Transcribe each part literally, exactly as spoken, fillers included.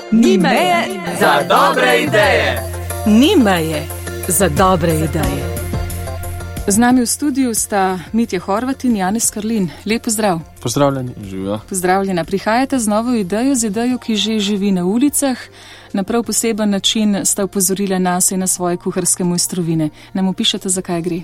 Ni meje za dobre ideje. Ni meje za dobre ideje. Z nami v studiu sta Mitja Horvat in Janez Karlin. Lep pozdrav. Pozdravljeni. Živijo. Pozdravljena. Prihajate z novo idejo, z idejo, ki že živi na ulicah. Na prav poseben način sta upozorila nas in na svoje kuharske mojstrovine. Nam opišete, zakaj gre?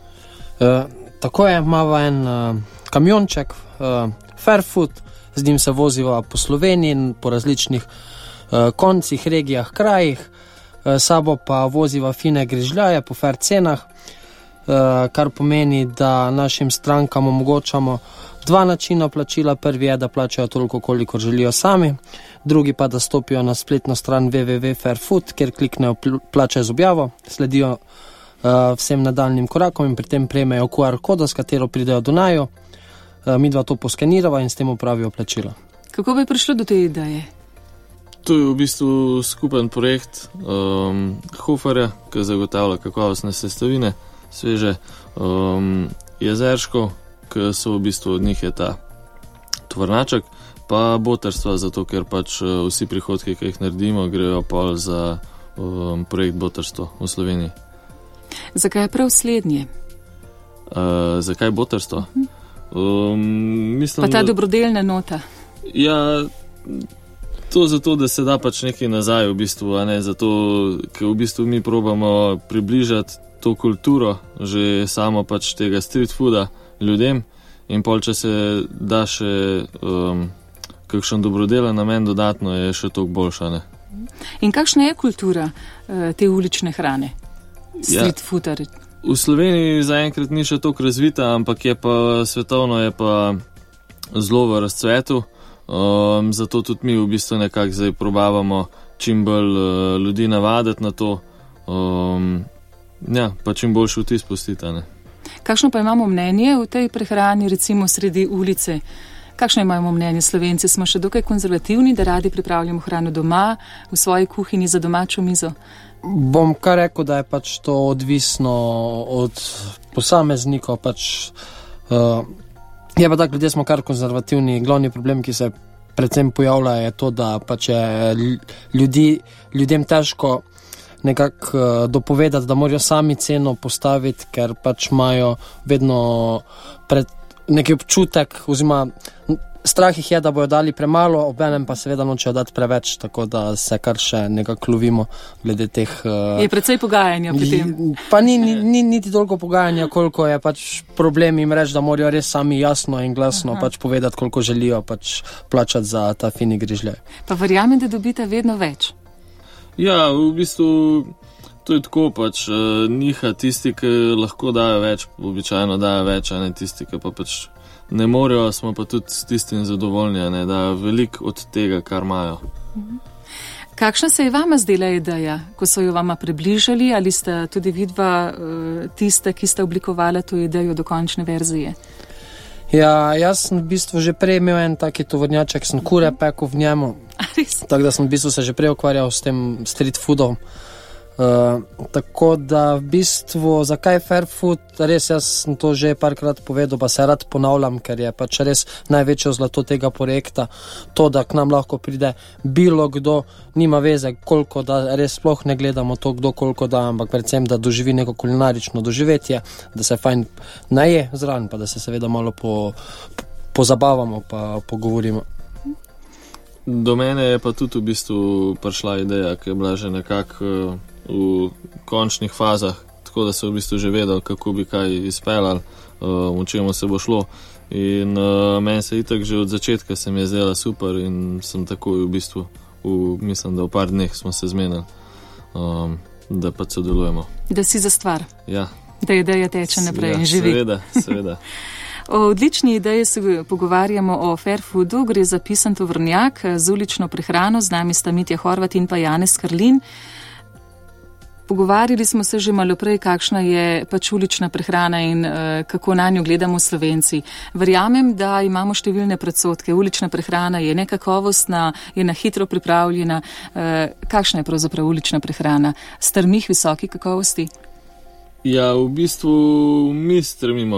E, tako je, imamo en uh, kamionček, uh, Fairfood, z njim se voziva po Sloveniji in po različnih uh, koncih, regijah, krajih. Uh, sabo pa voziva fine grižljaje po fair cenah, uh, kar pomeni, da našim strankam omogočamo dva načina plačila. Prvi je, da plačajo toliko, koliko želijo sami, drugi pa, da stopijo na spletno stran w w w pika fairfood, kjer kliknejo plačaj z objavo, sledijo uh, vsem nadaljnim korakom in pri tem prejmejo Q R kodo, s katero pridejo do naju. Uh, mi dva to poskenirava in s tem upravijo plačilo. Kako bi prišlo do te ideje? To je v bistvu skupen projekt um, Hoferja, ki zagotavlja kakovostne sestavine, sveže um, jezerškov, ki so v bistvu od njih je ta tovornjaček, pa botrstva, zato ker pač vsi prihodki, ki jih naredimo, grejo pol za um, projekt botrstvo v Sloveniji. Zakaj je prav slednje? Uh, zakaj botrstvo? Um, mislim, pa ta da, dobrodelna nota. Ja, to zato, da se da pač nekaj nazaj v bistvu, a ne zato, ker v bistvu mi probamo približati to kulturo, že samo pač tega street fooda ljudem, in pol, če se da še um, kakšen dobrodelen namen dodatno, je še toliko boljša, ne? In kakšna je kultura uh, te ulične hrane? Street ja, fooda? V Sloveniji zaenkrat ni še toliko razvita, ampak je pa svetovno je pa zelo v razcvetu, um, zato tudi mi v bistvu nekako zdaj probavamo čim bolj uh, ljudi navaditi na to, um, ja, pa čim boljši vtis pustiti, ne? Kakšno pa imamo mnenje v tej prehrani, recimo sredi ulice? Kakšno imamo mnenje Slovenci? Smo še dokaj konzervativni, da radi pripravljamo hrano doma, v svoji kuhinji za domačo mizo? Bom kar rekel, da je pač to odvisno od posameznikov. Pač, uh, je pa tako, ljudje smo kar konzervativni. Glavni problem, ki se predvsem pojavlja, je to, da pač je ljudi, ljudem težko nekako uh, dopovedati, da morajo sami ceno postaviti, ker pač imajo vedno pred neki občutek, oziroma strah jih je, da bojo dali premalo, obenem pa seveda nočejo dati preveč, tako da se kar še nekako lovimo glede teh... Uh, je precej pogajanja pri tem? Pa ni, ni, ni niti toliko pogajanja, koliko je pač problem jim reči, da morajo res sami jasno in glasno pač povedati, koliko želijo pač plačati za ta fini grižljaj. Pa verjamem, da dobite vedno več? Ja, v bistvu to je tako pač, uh, njiha tisti, ki lahko dajo več, običajno dajo več, a ne tisti, ki pa pač ne morejo, smo pa tudi s tistim zadovoljni, ne, dajo veliko od tega, kar imajo. Mhm. Kakšna se je vama zdela ideja, ko so jo vama približali, ali ste tudi vidva uh, tiste, ki ste oblikovali to idejo do končne verzije? Ja, jaz sem v bistvu že prej imel en taki tovornjaček, sem kure pekel v njemu, tako da sem v bistvu se že prej ukvarjal s tem street foodom. Uh, tako da v bistvu, zakaj Fairfood, res jaz sem to že parkrat povedal, pa se rad ponavljam, ker je pač res največje zlato tega projekta, to, da k nam lahko pride bilo kdo, nima veze koliko, da res sploh ne gledamo to kdo koliko da, ampak predvsem, da doživi neko kulinarično doživetje, da se fajn naje zraven, pa da se seveda malo po, po, pozabavamo pa pogovorimo. Do mene je pa tudi v bistvu prišla ideja, ki je bila že nekako v končnih fazah, tako da se v bistvu že vedel, kako bi kaj izpeljal, v čemu se bo šlo. In uh, meni se itak že od začetka se mi je zdela super in sem takoj v bistvu, v, mislim, da v par dneh smo se zmenili, um, da pa sodelujemo. Da si za stvar. Ja. Da ideja teče naprej ja, in živi. Seveda, seveda. O odlični ideji se pogovarjamo o Fairfoodu, gre za pisan tovornjak z ulično prehrano, z nami sta Mitja Horvat in pa Janez Karlin. Pogovarjali smo se že malo prej, kakšna je pač ulična prehrana in uh, kako na njo gledamo Slovenci. Verjamem, da imamo številne predsodke. Ulična prehrana je nekakovostna, je na hitro pripravljena. Uh, kakšna je pravzaprav ulična prehrana? Strmih visoki kakovosti? Ja, v bistvu mi strmimo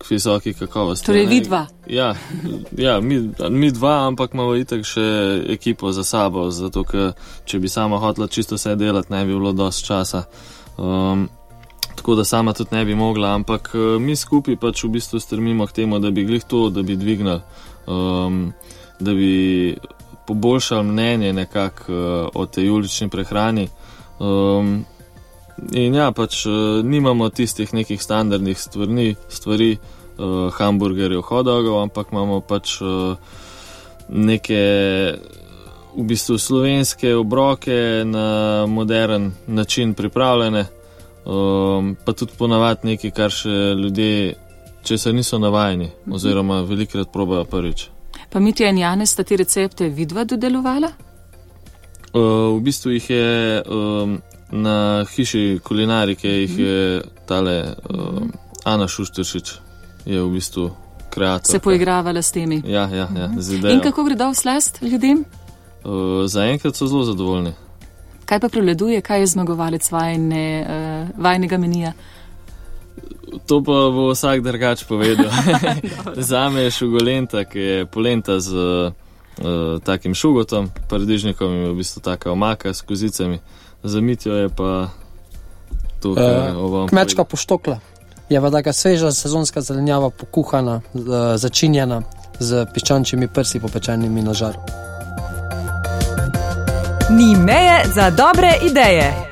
k visoki kakovosti. Torej, vi dva? Ja, ja mi, mi dva, ampak imamo itak še ekipo za sabo, zato ker če bi sama hotela čisto vse delati, ne bi bilo dosti časa. Um, tako da sama tudi ne bi mogla, ampak mi skupaj pač v bistvu strmimo k temu, da bi glih to, da bi dvignali, um, da bi poboljšali mnenje nekako uh, o tej ulični prehrani. Um, in ja, pač uh, nimamo tistih nekih standardnih stvarni, stvari, uh, hamburgerjev, hotdogov, ampak imamo pač uh, neke v bistvu slovenske obroke na modern način pripravljene, um, pa tudi ponavadi nekaj, kar še ljudje, če se niso navajeni, oziroma velikrat probajo prvič. Pa Mitja in Janez sta te recepte vidva dodelovala? Uh, v bistvu jih je um, na hiši kulinarike jih je tale uh, Ana Šušteršič je v bistvu kreator. Se poigravala s temi? Ja, ja, ja, z idejo. In kako gredo v slast ljudem? Uh, zaenkrat so zelo zadovoljni. Kaj pa prevladuje, kaj je zmagovalec vajne, uh, vajnega menija? To pa bo vsak drugač povedal. Zame je šugolenta, ki je polenta z uh, takim šugotom, paradižnikom in v bistvu taka omaka s kozicami. Za Mitjo je pa to, kar uh, kmečka poštokla. Je pa taka sveža sezonska zelenjava, pokuhana, uh, začinjena z piščančjimi prsi popečenimi na žaru. Ni meje za dobre ideje.